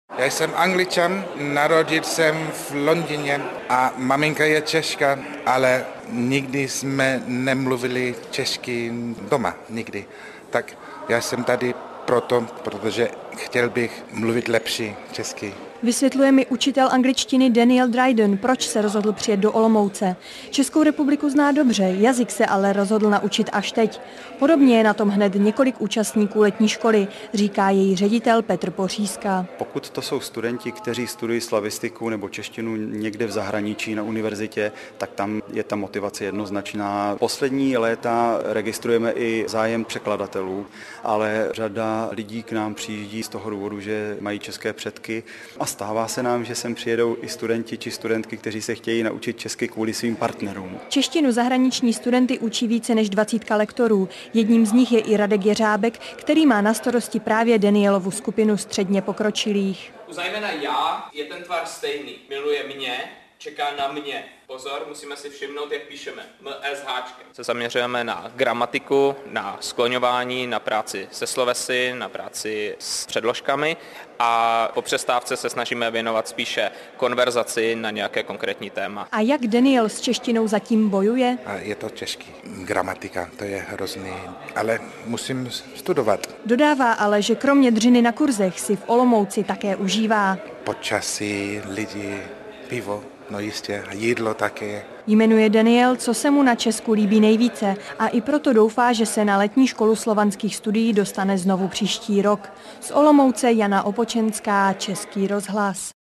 Já jsem Angličan, narodil jsem v Londýně a maminka je Češka, ale nikdy jsme nemluvili česky doma, nikdy. Tak já jsem tady protože chtěl bych mluvit lepší česky. Vysvětluje mi učitel angličtiny Daniel Dryden, proč se rozhodl přijet do Olomouce. Českou republiku zná dobře, jazyk se ale rozhodl naučit až teď. Podobně je na tom hned několik účastníků letní školy, říká její ředitel Petr Pořízka. Pokud to jsou studenti, kteří studují slavistiku nebo češtinu někde v zahraničí na univerzitě, tak tam je ta motivace jednoznačná. Poslední léta registrujeme i zájem překladatelů, ale řada lidí k nám přijíždí z toho důvodu, že mají české předky. A stává se nám, že sem přijedou i studenti či studentky, kteří se chtějí naučit česky kvůli svým partnerům. Češtinu zahraniční studenty učí více než 20 lektorů. Jedním z nich je i Radek Jeřábek, který má na starosti právě Danielovu skupinu středně pokročilých. Zejména já je ten tvar stejný. Miluje mě, čeká na mě. Pozor, musíme si všimnout, jak píšeme. M-S háčkem. Se zaměřujeme na gramatiku, na skloňování, na práci se slovesy, na práci s předložkami a po přestávce se snažíme věnovat spíše konverzaci na nějaké konkrétní téma. A jak Daniel s češtinou zatím bojuje? A je to český. Gramatika, to je hrozný, ale musím studovat. Dodává ale, že kromě dřiny na kurzech si v Olomouci také užívá. Počasí, lidi, pivo. No jistě, a jídlo také. Jmenuje Daniel, co se mu na Česku líbí nejvíce a i proto doufá, že se na letní školu slovanských studií dostane znovu příští rok. Z Olomouce Jana Opočenská, Český rozhlas.